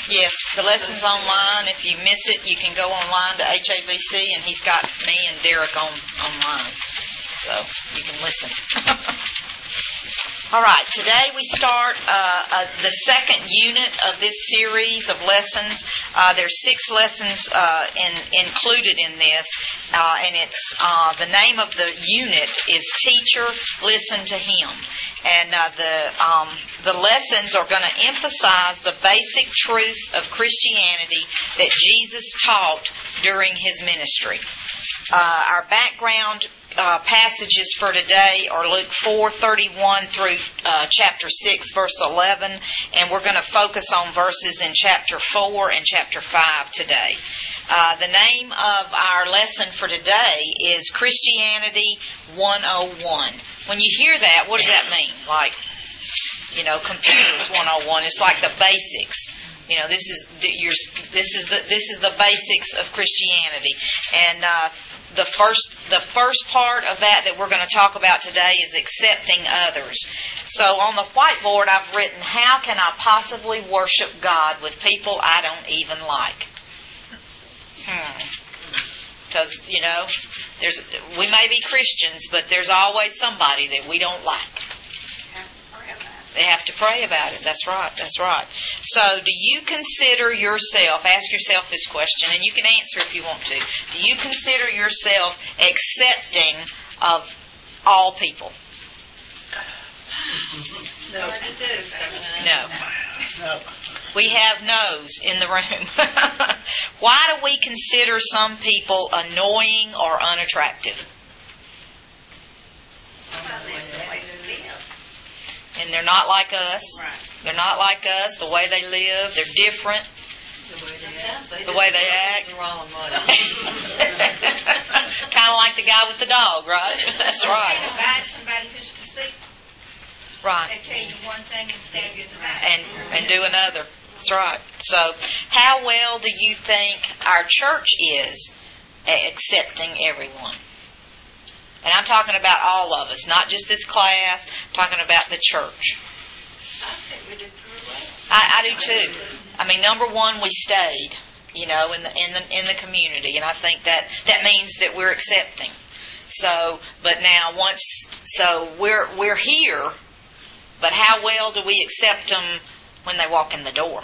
Yes, the lesson's online. If you miss it, you can go online to HABC, and he's got me and Derek online. So you can listen. All right, today we start the second unit of this series of lessons. There's 6 lessons included in this, and it's the name of the unit is Teacher, Listen to Him. And the lessons are going to emphasize the basic truths of Christianity that Jesus taught during His ministry. Our background passages for today are Luke 4:31 through chapter 6, verse 11, and we're going to focus on verses in chapter 4 and chapter 5 today. The name of our lesson for today is Christianity 101. When you hear that, what does that mean? Like, computers 101. It's like the basics. This is the basics of Christianity, and the first part of that we're going to talk about today is accepting others. So on the whiteboard I've written, how can I possibly worship God with people I don't even like? Because, we may be Christians, but there's always somebody that we don't like. They have to pray about it. That's right. So, do you consider yourself, ask yourself this question, and you can answer if you want to. Do you consider yourself accepting of all people? No. No. We have no's in the room. Why do we consider some people annoying or unattractive? And they're not like us. Right. They're not like us. The way they live, they're different. The way they act. Kind of like the guy with the dog, right? That's right. Somebody who's deceitful. Right. They tell you one thing and stab you in the back. And do another. That's right. So, how well do you think our church is at accepting everyone? And I'm talking about all of us, not just this class. I'm talking about the church. I think we did pretty well. I do too. I mean, number one, we stayed, in the community, and I think that means that we're accepting. So, but now we're here. But how well do we accept them when they walk in the door?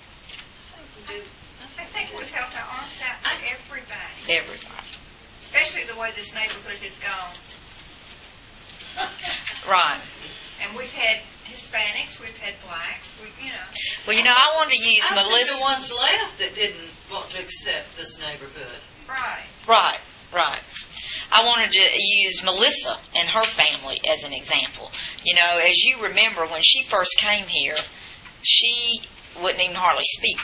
I think we've held our arms out to everybody. Everybody. Especially the way this neighborhood has gone. Right. And we've had Hispanics, we've had blacks, Well, I wanted to use I think Melissa. the ones left that didn't want to accept this neighborhood. Right. Right. I wanted to use Melissa and her family as an example. As you remember, when she first came here, she wouldn't even hardly speak.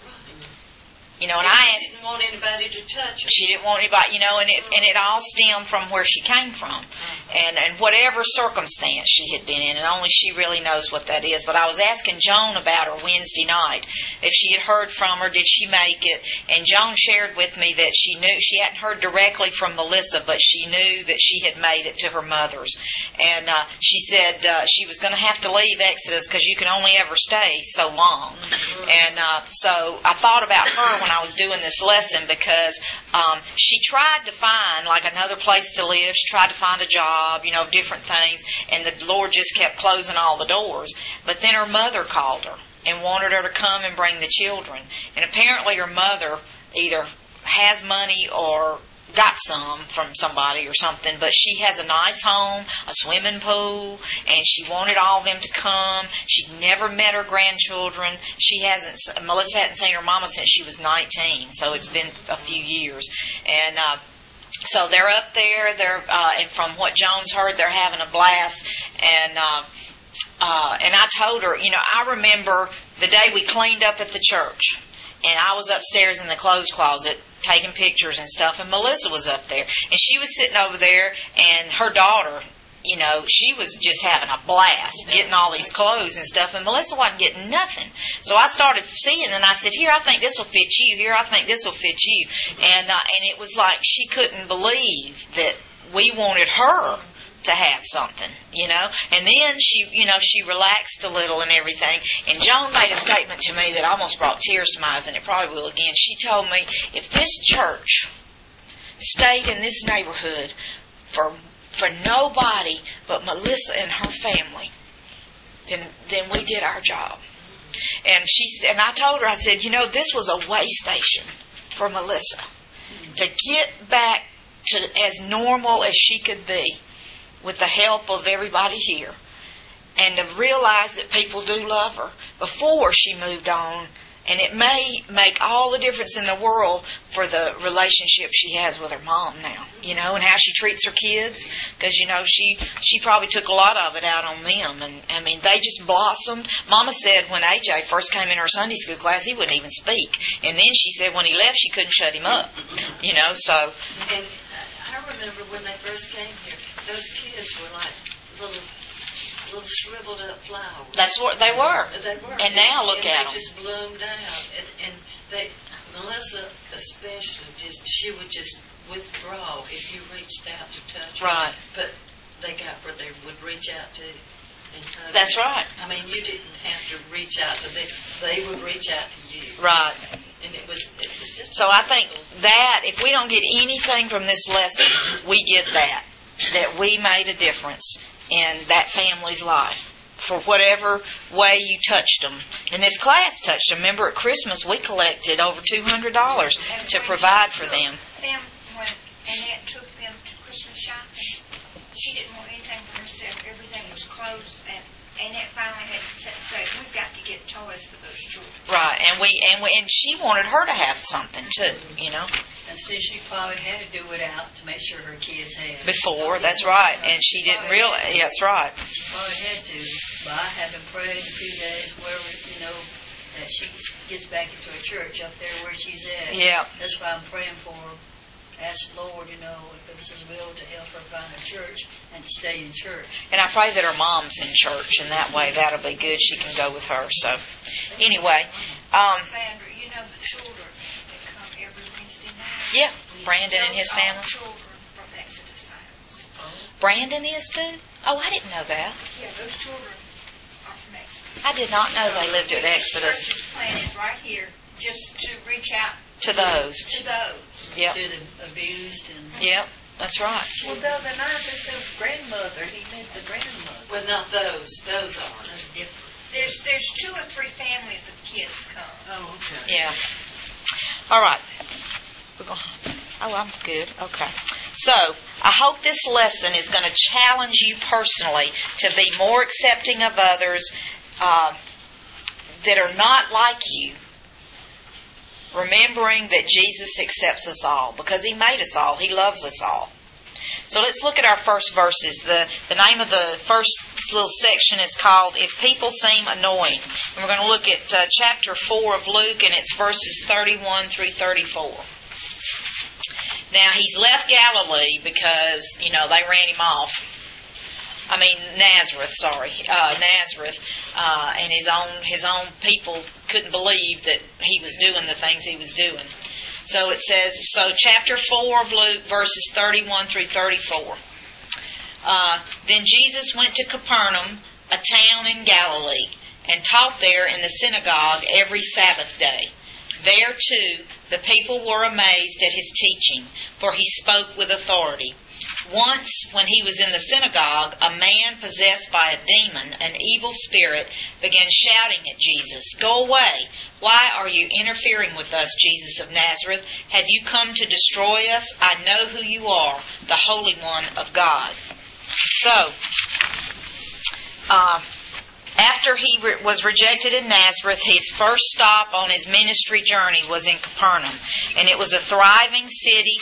And I didn't want anybody to touch her. She didn't want anybody, and it all stemmed from where she came from, and whatever circumstance she had been in, and only she really knows what that is. But I was asking Joan about her Wednesday night, if she had heard from her, did she make it? And Joan shared with me that she knew she hadn't heard directly from Melissa, but she knew that she had made it to her mother's, and she said she was going to have to leave Exodus because you can only ever stay so long, and so I thought about her when I was doing this lesson because she tried to find like another place to live. She tried to find a job, different things, and the Lord just kept closing all the doors. But then her mother called her and wanted her to come and bring the children. And apparently her mother either has money or got some from somebody or something, but she has a nice home, a swimming pool, and she wanted all of them to come. She'd never met her grandchildren. Melissa hadn't seen her mama since she was 19, so it's been a few years. And so they're up there. And from what Joan's heard, they're having a blast. And I told her, I remember the day we cleaned up at the church. And I was upstairs in the clothes closet taking pictures and stuff, and Melissa was up there. And she was sitting over there, and her daughter, she was just having a blast getting all these clothes and stuff, and Melissa wasn't getting nothing. So I started seeing, and I said, here, I think this will fit you. Here, I think this will fit you. And it was like she couldn't believe that we wanted her to have something, And then she relaxed a little and everything. And Joan made a statement to me that almost brought tears to my eyes, and it probably will again. She told me, if this church stayed in this neighborhood for nobody but Melissa and her family, then we did our job. And I told her, I said, this was a way station for Melissa to get back to as normal as she could be with the help of everybody here, and to realize that people do love her before she moved on. And it may make all the difference in the world for the relationship she has with her mom now, and how she treats her kids. Because, she probably took a lot of it out on them. And, they just blossomed. Mama said when AJ first came in her Sunday school class, he wouldn't even speak. And then she said when he left, she couldn't shut him up, so. And I remember when they first came here, those kids were like little shriveled up flowers. That's what they were. They were. And now look at them. They just bloomed out. And Melissa especially, she would just withdraw if you reached out to touch her. Right. But they got where they would reach out to and hug. That's right. You didn't have to reach out to them. They would reach out to you. Right. And it was just. So I think that if we don't get anything from this lesson, we get that we made a difference in that family's life for whatever way you touched them. And this class touched them. Remember, at Christmas we collected over $200 to provide for them. When Annette took them to Christmas shopping, she didn't want anything for herself. Everything was clothes, and Annette finally had to say, "We've got to get toys for those children." Right, and she wanted her to have something too, And see, she probably had to do it out to make sure her kids had. Before, that's right, and she didn't realize. That's right. She probably had to, but I haven't prayed in a few days where that she gets back into a church up there where she's at. Yeah. That's why I'm praying for her. Ask the Lord, if it's His will, to help her find a church and to stay in church. And I pray that her mom's in church, and that way that'll be good. She can go with her. So, anyway. Sandra, the children that come every Wednesday night. Yeah, Brandon and his family. Children from Exodus House. Brandon is too? Oh, I didn't know that. Yeah, those children are from Exodus. I did not know they lived at Exodus. The church is planted right here just to reach out to those. Yep. To the abused and. Yep, that's right. Well, the other night they said grandmother. He meant the grandmother. Well, not those. Those aren't. Different. There's 2 or 3 families of kids come. Oh, okay. Yeah. All right. I'm good. Okay. So, I hope this lesson is going to challenge you personally to be more accepting of others that are not like you. Remembering that Jesus accepts us all because He made us all. He loves us all. So let's look at our first verses. The name of the first little section is called If People Seem Annoying. And we're going to look at chapter 4 of Luke, and it's verses 31 through 34. Now, he's left Galilee because, they ran him off. Nazareth, and his own people couldn't believe that he was doing the things he was doing. So it says, chapter 4 of Luke, verses 31 through 34. Then Jesus went to Capernaum, a town in Galilee, and taught there in the synagogue every Sabbath day. There, too, the people were amazed at his teaching, for he spoke with authority. Once, when he was in the synagogue, a man possessed by a demon, an evil spirit, began shouting at Jesus, "Go away! Why are you interfering with us, Jesus of Nazareth? Have you come to destroy us? I know who you are, the Holy One of God." So, after he was rejected in Nazareth, his first stop on his ministry journey was in Capernaum, and it was a thriving city.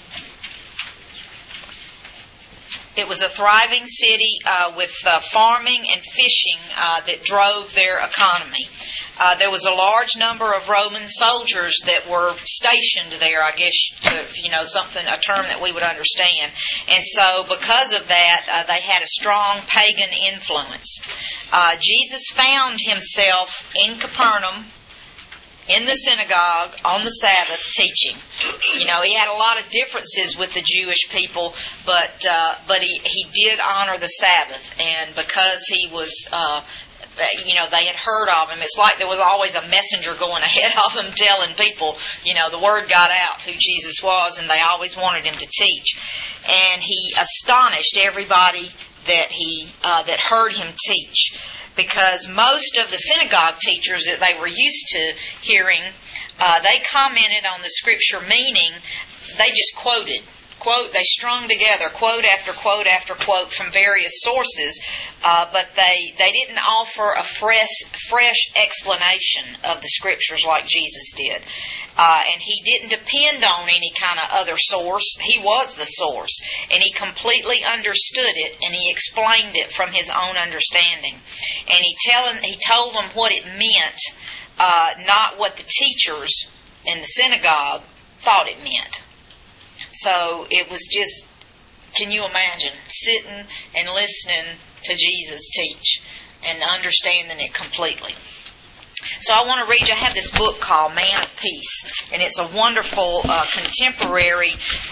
It was a thriving city with farming and fishing that drove their economy. There was a large number of Roman soldiers that were stationed there, I guess, a term that we would understand. And so because of that, they had a strong pagan influence. Jesus found himself in Capernaum in the synagogue on the Sabbath teaching. You know, he had a lot of differences with the Jewish people, but he did honor the Sabbath, and because he was, they had heard of him. It's like there was always a messenger going ahead of him telling people, the word got out who Jesus was, and they always wanted him to teach. And he astonished everybody that heard him teach, because most of the synagogue teachers that they were used to hearing, they commented on the scripture meaning. They just quoted. They strung together quote after quote after quote from various sources, but they didn't offer a fresh explanation of the scriptures like Jesus did. And he didn't depend on any kind of other source. He was the source, and he completely understood it, and he explained it from his own understanding. And he told them what it meant, not what the teachers in the synagogue thought it meant. So it was just, can you imagine, sitting and listening to Jesus teach and understanding it completely. So I want to read you, I have this book called Man of Peace, and it's a wonderful contemporary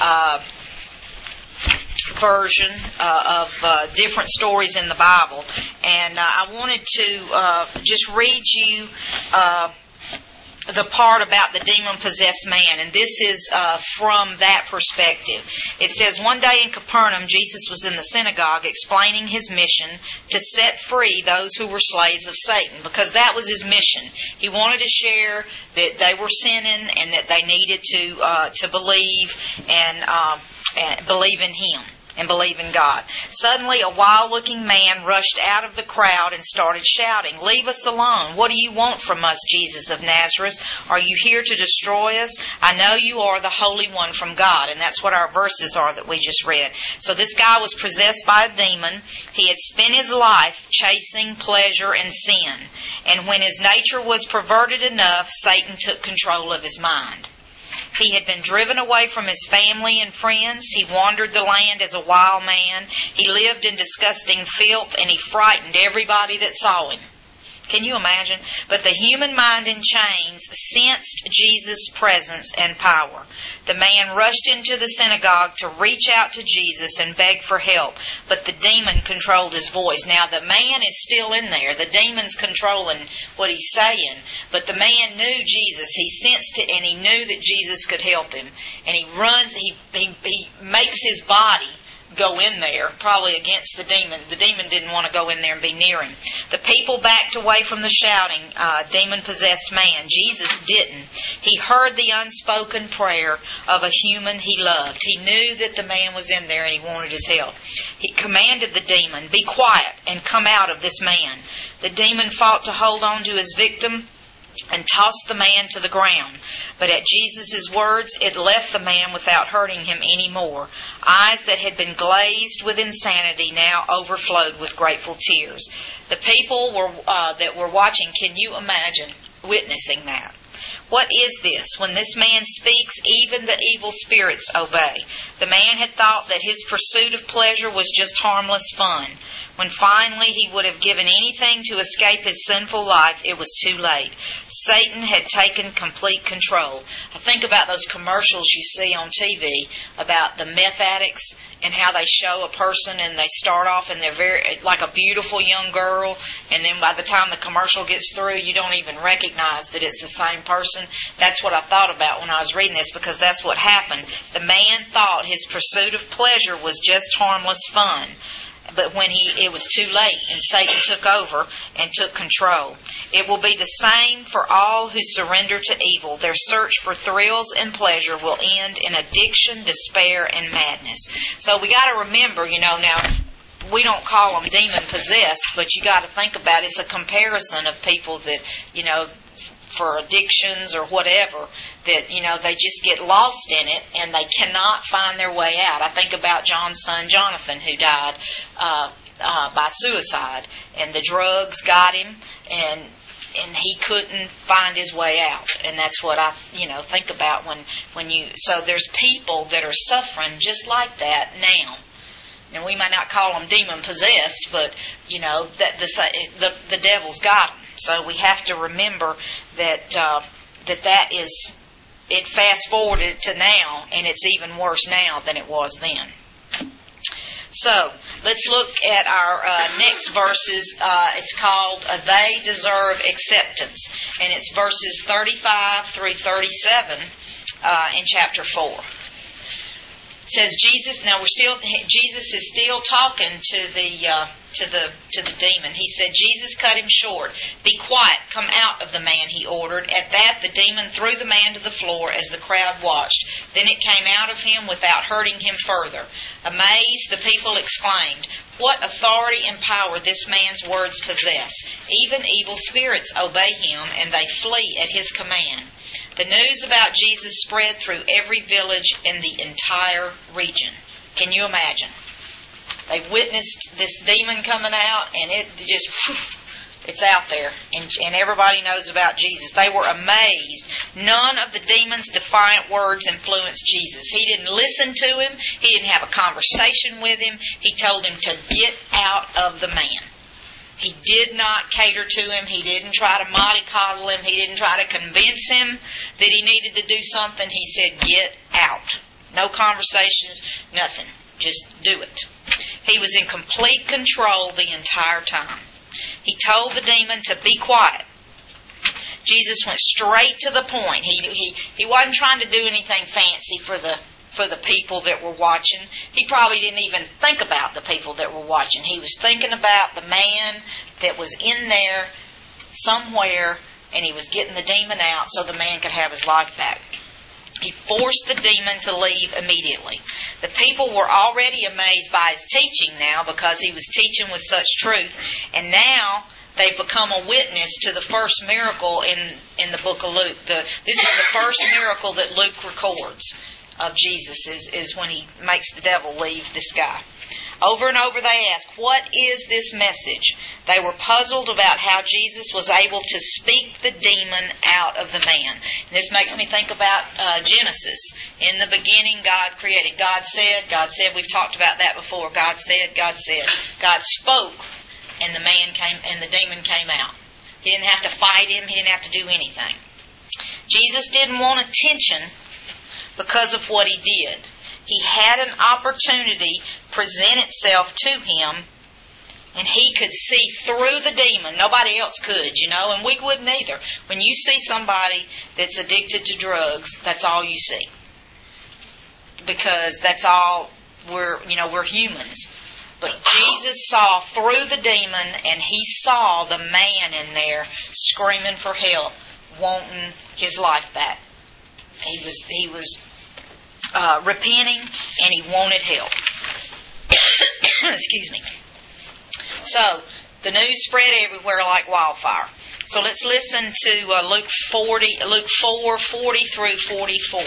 version of different stories in the Bible. And I wanted to just read you the part about the demon-possessed man, and this is from that perspective. It says, one day in Capernaum, Jesus was in the synagogue explaining his mission to set free those who were slaves of Satan, because that was his mission. He wanted to share that they were sinning and that they needed to believe and believe in him and believe in God. Suddenly, a wild-looking man rushed out of the crowd and started shouting, "Leave us alone. What do you want from us, Jesus of Nazareth? Are you here to destroy us? I know you are the Holy One from God." And that's what our verses are that we just read. So this guy was possessed by a demon. He had spent his life chasing pleasure and sin. And when his nature was perverted enough, Satan took control of his mind. He had been driven away from his family and friends. He wandered the land as a wild man. He lived in disgusting filth, and he frightened everybody that saw him. Can you imagine? But the human mind in chains sensed Jesus' presence and power. The man rushed into the synagogue to reach out to Jesus and beg for help, but the demon controlled his voice. Now the man is still in there. The demon's controlling what he's saying, but the man knew Jesus. He sensed it, and he knew that Jesus could help him. And he runs, he makes his body go in there, probably against the demon. The demon didn't want to go in there and be near him. The people backed away from the shouting, demon-possessed man. Jesus didn't. He heard the unspoken prayer of a human he loved. He knew that the man was in there and he wanted his help. He commanded the demon, "Be quiet and come out of this man." The demon fought to hold on to his victim and tossed the man to the ground. But at Jesus' words, it left the man without hurting him any more. Eyes that had been glazed with insanity now overflowed with grateful tears. The people that were watching, can you imagine witnessing that? What is this? When this man speaks, even the evil spirits obey. The man had thought that his pursuit of pleasure was just harmless fun. When finally he would have given anything to escape his sinful life, it was too late. Satan had taken complete control. I think about those commercials you see on TV about the meth addicts and how they show a person and they start off and they're very like a beautiful young girl, and then by the time the commercial gets through, you don't even recognize that it's the same person. That's what I thought about when I was reading this, because that's what happened. The man thought his pursuit of pleasure was just harmless fun. But when it was too late, and Satan took over and took control. It will be the same for all who surrender to evil. Their search for thrills and pleasure will end in addiction, despair, and madness. So we got to remember, now we don't call them demon-possessed, but you got to think about it. It's a comparison of people that, for addictions or whatever, that, they just get lost in it and they cannot find their way out. I think about John's son Jonathan, who died by suicide, and the drugs got him, and he couldn't find his way out. And that's what I, think about when you. So there's people that are suffering just like that now. And we might not call them demon-possessed, but, that the devil's got them. So we have to remember that that is, it fast forwarded to now, and it's even worse now than it was then. So, let's look at our next verses. It's called They Deserve Acceptance. And it's verses 35 through 37 in chapter 4. It says Jesus is still talking to the demon. He said, Jesus cut him short. Be quiet, come out of the man, he ordered. At that, the demon threw the man to the floor as the crowd watched. Then it came out of him without hurting him further. Amazed, the people exclaimed, what authority and power this man's words possess. Even evil spirits obey him, and they flee at his command. The news about Jesus spread through every village in the entire region. Can you imagine? They witnessed this demon coming out, and it just, it's out there. And everybody knows about Jesus. They were amazed. None of the demon's defiant words influenced Jesus. He didn't listen to him. He didn't have a conversation with him. He told him to get out of the man. He did not cater to him. He didn't try to mollycoddle him. He didn't try to convince him that he needed to do something. He said, get out. No conversations, nothing. Just do it. He was in complete control the entire time. He told the demon to be quiet. Jesus went straight to the point. He wasn't trying to do anything fancy for the people that were watching. He probably didn't even think about the people that were watching. He was thinking about the man that was in there somewhere, and he was getting the demon out so the man could have his life back. He forced the demon to leave immediately. The people were already amazed by his teaching now because he was teaching with such truth, and now they've become a witness to the first miracle in the book of Luke. This is the first miracle that Luke records of Jesus is when he makes the devil leave this guy. Over and over they asked, what is this message? They were puzzled about how Jesus was able to speak the demon out of the man. And this makes me think about Genesis. In the beginning, God created. God said, we've talked about that before. God said. God spoke, and the man came, and the demon came out. He didn't have to fight him. He didn't have to do anything. Jesus didn't want attention because of what he did. He had an opportunity present itself to him, and he could see through the demon. Nobody else could, and we wouldn't either. When you see somebody that's addicted to drugs, that's all you see. Because that's all we're humans. But Jesus saw through the demon, and he saw the man in there screaming for help, wanting his life back. He was repenting, and he wanted help. Excuse me. So, the news spread everywhere like wildfire. So let's listen to Luke 4, 40 through 44.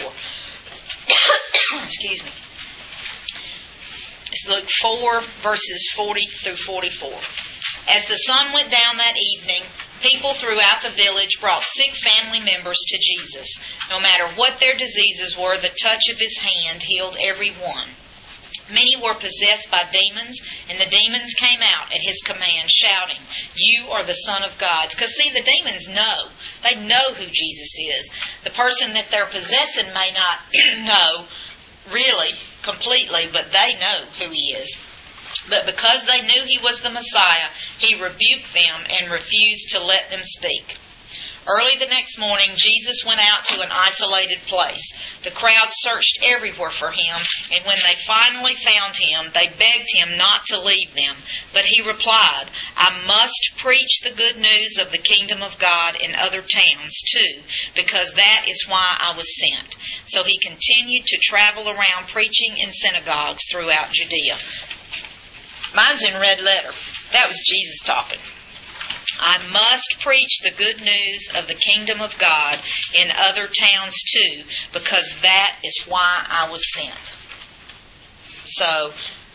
Excuse me. It's Luke 4, verses 40 through 44. As the sun went down that evening, people throughout the village brought sick family members to Jesus. No matter what their diseases were, the touch of his hand healed every one. Many were possessed by demons, and the demons came out at his command, shouting, "You are the Son of God." Because, see, the demons know. They know who Jesus is. The person that they're possessing may not know really, completely, but they know who he is. But because they knew he was the Messiah, he rebuked them and refused to let them speak. Early the next morning, Jesus went out to an isolated place. The crowd searched everywhere for him, and when they finally found him, they begged him not to leave them. But he replied, "I must preach the good news of the kingdom of God in other towns too, because that is why I was sent." So he continued to travel around preaching in synagogues throughout Judea. Mine's in red letter. That was Jesus talking. I must preach the good news of the kingdom of God in other towns too, because that is why I was sent. So,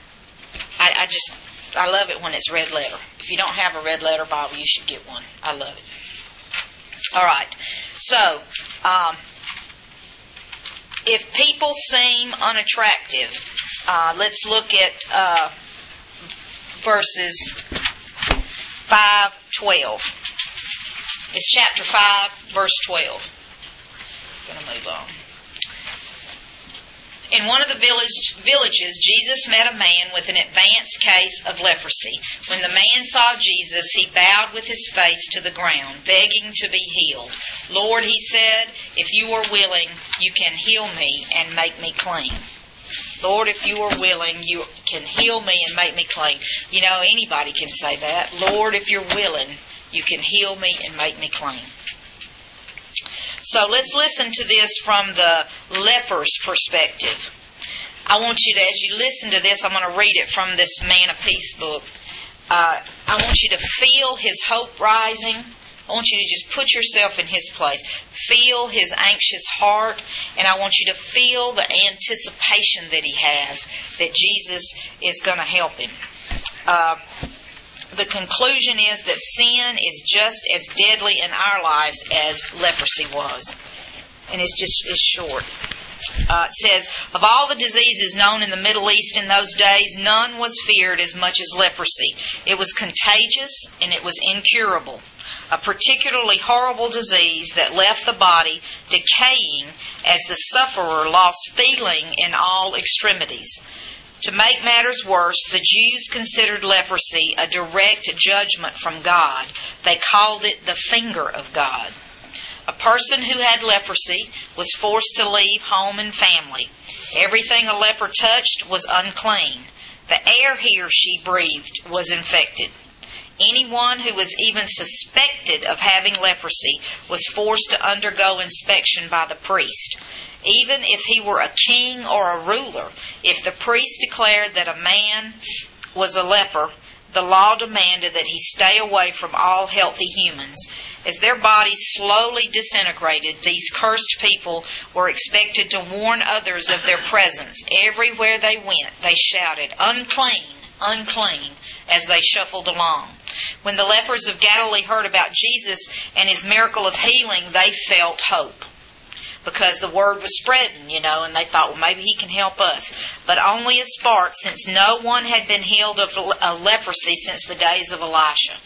I love it when it's red letter. If you don't have a red letter Bible, you should get one. I love it. All right. So, if people seem unattractive, let's look at verses 5:12. It's chapter 5, verse 12. going to move on. In one of the villages, Jesus met a man with an advanced case of leprosy. When the man saw Jesus, he bowed with his face to the ground, begging to be healed. Lord, he said, if you are willing, you can heal me and make me clean. Lord, if you are willing, you can heal me and make me clean. You know, anybody can say that. Lord, if you're willing, you can heal me and make me clean. So let's listen to this from the leper's perspective. I want you to, as you listen to this, I'm going to read it from this Man of Peace book. I want you to feel his hope rising. I want you to just put yourself in his place. Feel his anxious heart, and I want you to feel the anticipation that he has that Jesus is going to help him. The conclusion is that sin is just as deadly in our lives as leprosy was. And it's short. It says, of all the diseases known in the Middle East in those days, none was feared as much as leprosy. It was contagious and it was incurable. A particularly horrible disease that left the body decaying as the sufferer lost feeling in all extremities. To make matters worse, the Jews considered leprosy a direct judgment from God. They called it the finger of God. A person who had leprosy was forced to leave home and family. Everything a leper touched was unclean. The air he or she breathed was infected. Anyone who was even suspected of having leprosy was forced to undergo inspection by the priest. Even if he were a king or a ruler, if the priest declared that a man was a leper, the law demanded that he stay away from all healthy humans. As their bodies slowly disintegrated, these cursed people were expected to warn others of their presence. Everywhere they went, they shouted, "Unclean, unclean," as they shuffled along. When the lepers of Galilee heard about Jesus and his miracle of healing, they felt hope. Because the word was spreading, and they thought, well, maybe he can help us. But only a spark, since no one had been healed of leprosy since the days of Elisha.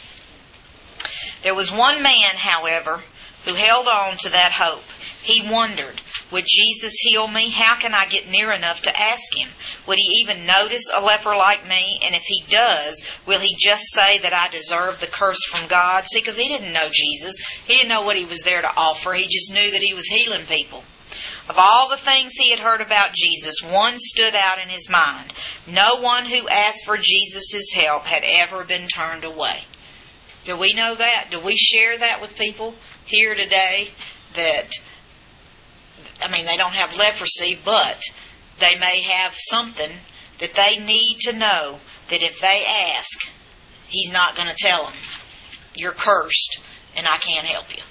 There was one man, however, who held on to that hope. He wondered, would Jesus heal me? How can I get near enough to ask him? Would he even notice a leper like me? And if he does, will he just say that I deserve the curse from God? See, because he didn't know Jesus. He didn't know what he was there to offer. He just knew that he was healing people. Of all the things he had heard about Jesus, one stood out in his mind. No one who asked for Jesus' help had ever been turned away. Do we know that? Do we share that with people here today? That, they don't have leprosy, but they may have something that they need to know that if they ask, he's not going to tell them, you're cursed and I can't help you.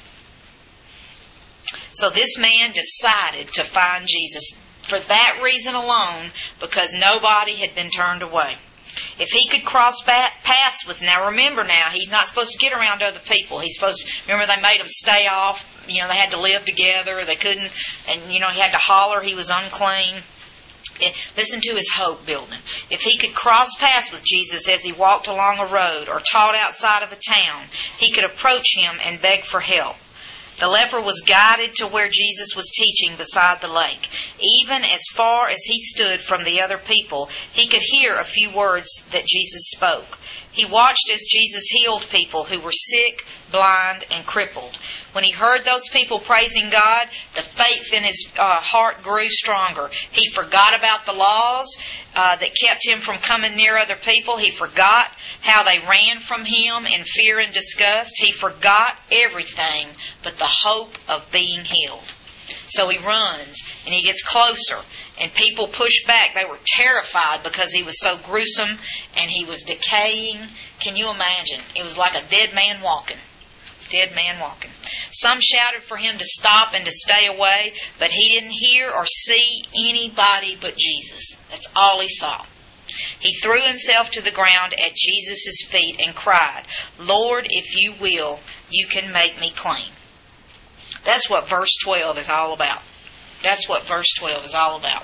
So this man decided to find Jesus for that reason alone, because nobody had been turned away. If he could cross paths with, now remember now, he's not supposed to get around other people. He's supposed to, remember they made him stay off, they had to live together, they couldn't, and he had to holler he was unclean. Listen to his hope building. If he could cross paths with Jesus as he walked along a road or taught outside of a town, he could approach him and beg for help. The leper was guided to where Jesus was teaching beside the lake. Even as far as he stood from the other people, he could hear a few words that Jesus spoke. He watched as Jesus healed people who were sick, blind, and crippled. When he heard those people praising God, the faith in his heart grew stronger. He forgot about the laws that kept him from coming near other people. He forgot how they ran from him in fear and disgust. He forgot everything but the hope of being healed. So he runs and he gets closer, and people push back. They were terrified because he was so gruesome and he was decaying. Can you imagine? It was like a dead man walking. Dead man walking. Some shouted for him to stop and to stay away, but he didn't hear or see anybody but Jesus. That's all he saw. He threw himself to the ground at Jesus' feet and cried, "Lord, if you will, you can make me clean." That's what verse 12 is all about. That's what verse 12 is all about.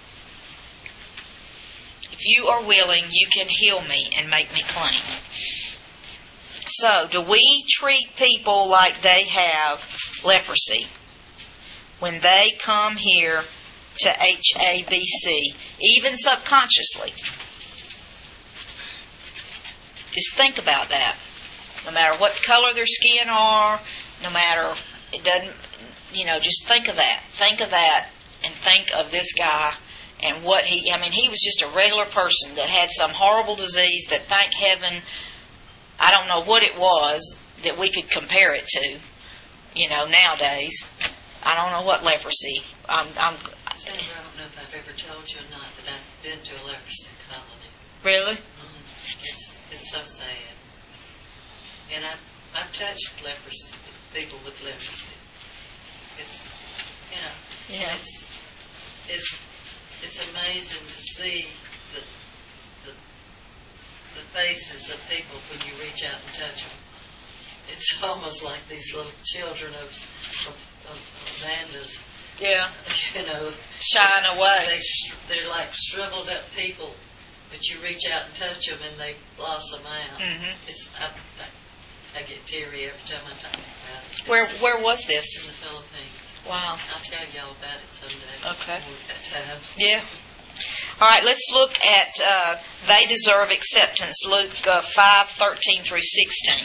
If you are willing, you can heal me and make me clean. So, do we treat people like they have leprosy? when they come here to HABC, even subconsciously. Just think about that. No matter what color their skin are, no matter, it doesn't, just think of that. Think of that and think of this guy and what he was just a regular person that had some horrible disease that, thank heaven, I don't know what it was that we could compare it to, nowadays. I don't know what leprosy. Sandra, I don't know if I've ever told you or not that I've been to a leprosy colony. Really? It's so sad. And I've touched leprosy, people with leprosy. It's, Yeah. it's amazing to see the faces of people when you reach out and touch them. It's almost like these little children of Amanda's. Yeah. Shying away. They're like shriveled up people, but you reach out and touch them and they blossom out. Mm-hmm. I get teary every time I talk about it. Where was this? In the Philippines. Wow. I'll tell y'all about it someday. Okay. When we've got time. Yeah. All right, let's look at they deserve acceptance. Luke 5:13 through 16.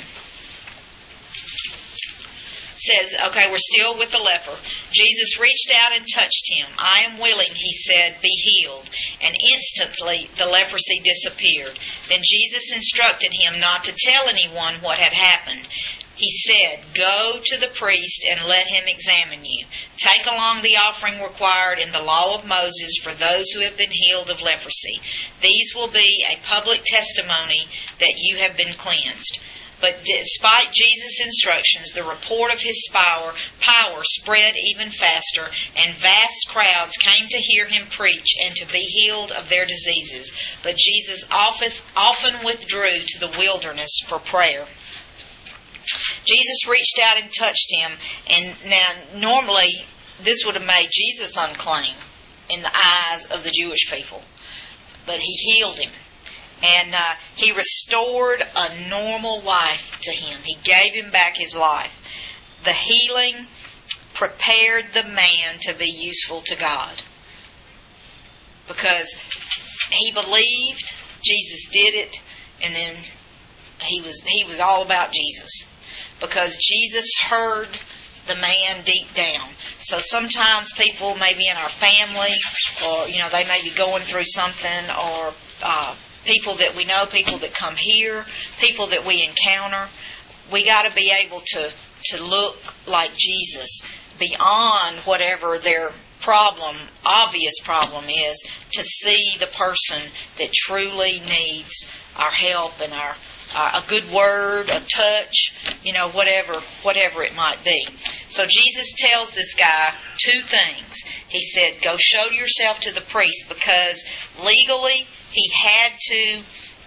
Says, okay, we're still with the leper. Jesus reached out and touched him. I am willing, he said, be healed. And instantly the leprosy disappeared. Then Jesus instructed him not to tell anyone what had happened. He said, go to the priest and let him examine you. Take along the offering required in the law of Moses for those who have been healed of leprosy. These will be a public testimony that you have been cleansed. But despite Jesus' instructions, the report of his power spread even faster, and vast crowds came to hear him preach and to be healed of their diseases. But Jesus often withdrew to the wilderness for prayer. Jesus reached out and touched him, and now normally this would have made Jesus unclean in the eyes of the Jewish people. But he healed him. And he restored a normal life to him. He gave him back his life. The healing prepared the man to be useful to God. Because he believed, Jesus did it, and then he was all about Jesus. Because Jesus heard the man deep down. So sometimes people maybe in our family, or they may be going through something, or people that we know, people that come here, people that we encounter, we got to be able to look like Jesus beyond whatever their obvious problem is, to see the person that truly needs our help and a good word, a touch, whatever it might be. So Jesus tells this guy two things. He said, go show yourself to the priest, because legally he had to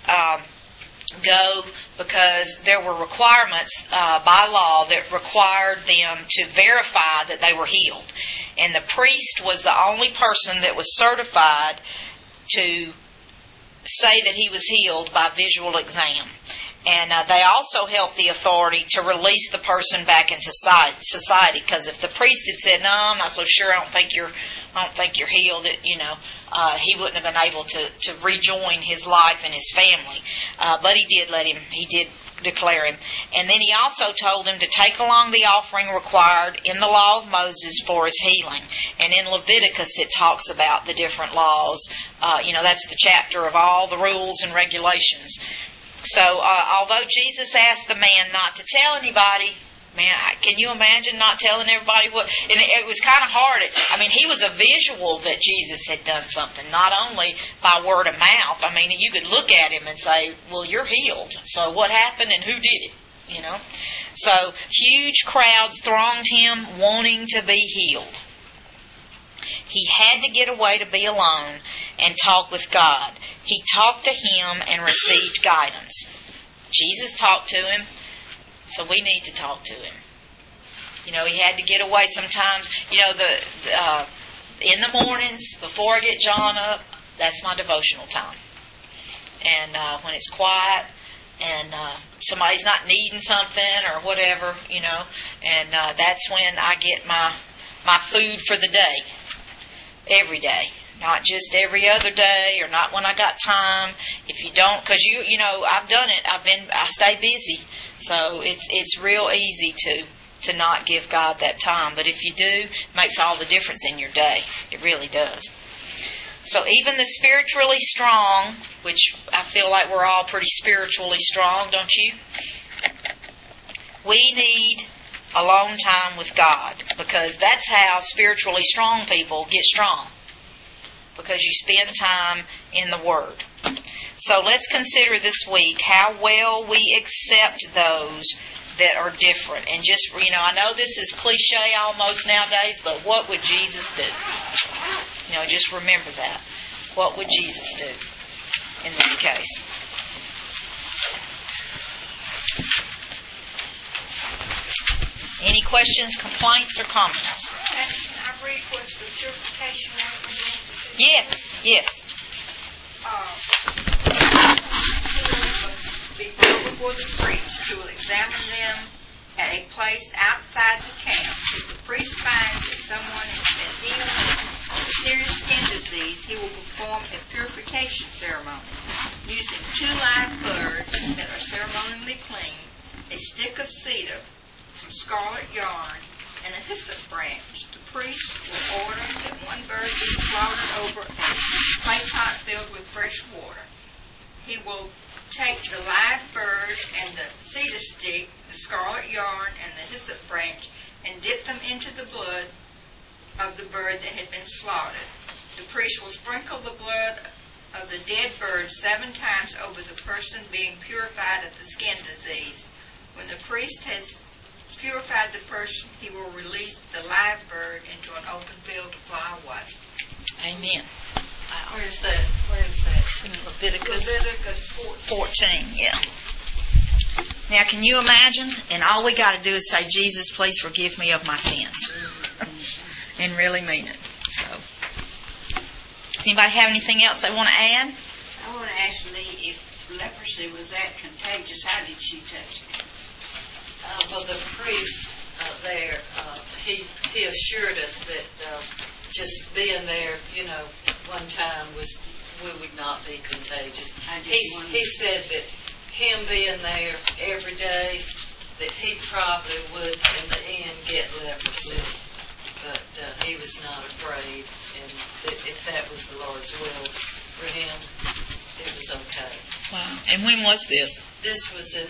go, because there were requirements by law that required them to verify that they were healed. And the priest was the only person that was certified to say that he was healed by visual exam. And they also helped the authority to release the person back into society. Because if the priest had said, "No, I'm not so sure. I don't think you're healed," he wouldn't have been able to rejoin his life and his family. But he did declare him. And then he also told him to take along the offering required in the law of Moses for his healing. And in Leviticus it talks about the different laws. That's the chapter of all the rules and regulations. So, although Jesus asked the man not to tell anybody, man, can you imagine not telling everybody what? And it was kind of hard. He was a visual that Jesus had done something, not only by word of mouth. You could look at him and say, well, you're healed. So what happened and who did it? So, huge crowds thronged him wanting to be healed. He had to get away to be alone and talk with God. He talked to him and received guidance. Jesus talked to him, so we need to talk to him. He had to get away sometimes. In the mornings, before I get John up, that's my devotional time. And when it's quiet and somebody's not needing something or whatever, and that's when I get my my food for the day. Every day. Not just every other day or not when I got time. If you don't, because you know, I've done it. I stay busy. So it's real easy to not give God that time. But if you do, it makes all the difference in your day. It really does. So even the spiritually strong, which I feel like we're all pretty spiritually strong, don't you? We need alone time with God, because that's how spiritually strong people get strong, because you spend time in the Word. So let's consider this week how well we accept those that are different. And just, you know, I know this is cliche almost nowadays, but what would Jesus do? You know, just remember that. What would Jesus do in this case? Any questions, complaints, or comments? Can I read what the purification was? Yes. Be brought before the priest, who will examine them at a place outside the camp. If the priest finds that someone has been healed of a serious skin disease, he will perform a purification ceremony using 2 live birds that are ceremonially clean, a stick of cedar, some scarlet yarn, and a hyssop branch. The priest will order that one bird be slaughtered over a clay pot filled with fresh water. He will take the live bird and the cedar stick, the scarlet yarn, and the hyssop branch, and dip them into the blood of the bird that had been slaughtered. The priest will sprinkle the blood of the dead bird 7 times over the person being purified of the skin disease. When the priest has purified the person, he will release the live bird into an open field to fly away. Amen. Where's that? Leviticus 14, yeah. Now, can you imagine? And all we got to do is say, Jesus, please forgive me of my sins. And really mean it. So, does anybody have anything else they want to add? I want to ask Lee, if leprosy was that contagious, how did she touch it? Well, the priest there, he assured us that just being there, you know, one time we would not be contagious. He said that him being there every day, that he probably would in the end get leprosy, but he was not afraid, and that if that was the Lord's will for him, it was okay. Wow. And when was this? This was in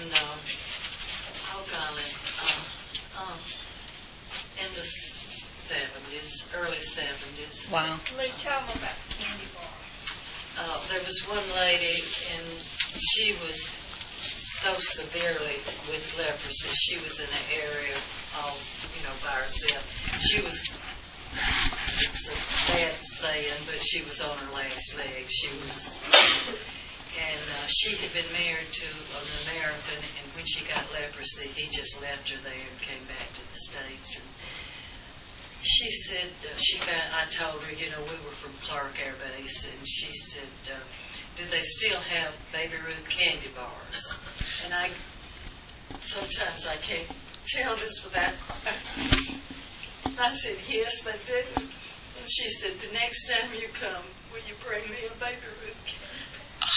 in the 70s, early 70s. Wow. Lee, tell them about the candy bar. There was one lady, and she was so severely with leprosy. She was in an area all, by herself. She was, it's a bad saying, but she was on her last leg. She was, and she had been married to an American, and when she got leprosy, he just left her there and came back to the States. And she said, I told her, we were from Clark Air Base, and she said, do they still have Baby Ruth candy bars? And sometimes I can't tell this without crying. I said, yes, they do. And she said, the next time you come, will you bring me a Baby Ruth candy bar?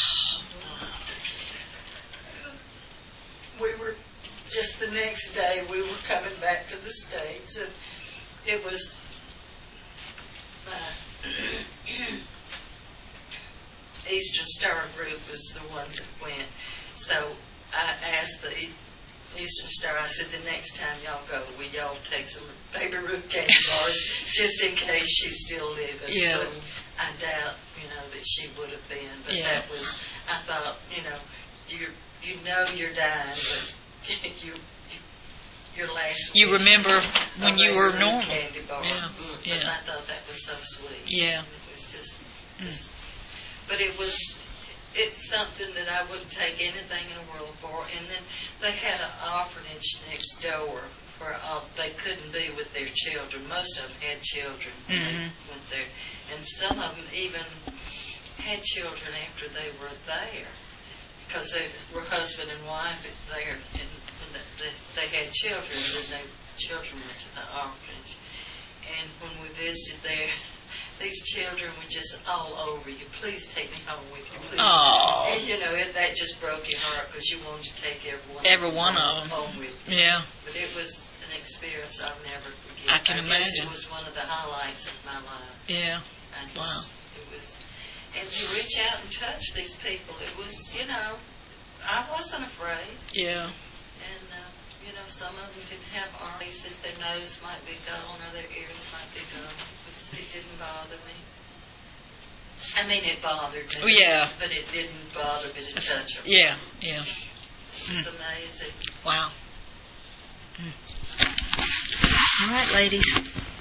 We were, just the next day, we were coming back to the States, and it was Eastern Star Group was the ones that went. So I asked the Eastern Star, I said, the next time y'all go, will y'all take some Baby Ruth candy bars just in case she's still living? Yeah. But I doubt, that she would have been. But yeah. That was, I thought, you're dying, but your last you remember when you were normal. Candy bar. Yeah. But Yeah. I thought that was so sweet. Yeah. It was just but it's something that I wouldn't take anything in the world for. And then they had an orphanage next door where they couldn't be with their children. Most of them had children when they went there. And some of them even had children after they were there, because they were husband and wife there, and when they had children, then children went to the orphanage. And when we visited there, these children were just all over you. Please take me home with you, please. Aw. And, that just broke your heart because you wanted to take Every one of them. home with you. Yeah. But it was an experience I'll never forget. I can guess imagine. It was one of the highlights of my life. Yeah. Wow. And to reach out and touch these people, it was, I wasn't afraid. Yeah. And, some of them didn't have arms, that their nose might be gone or their ears might be gone. It didn't bother me. I mean, it bothered me. Yeah. But it didn't bother me to touch them. Yeah. It's amazing. Wow. All right, ladies.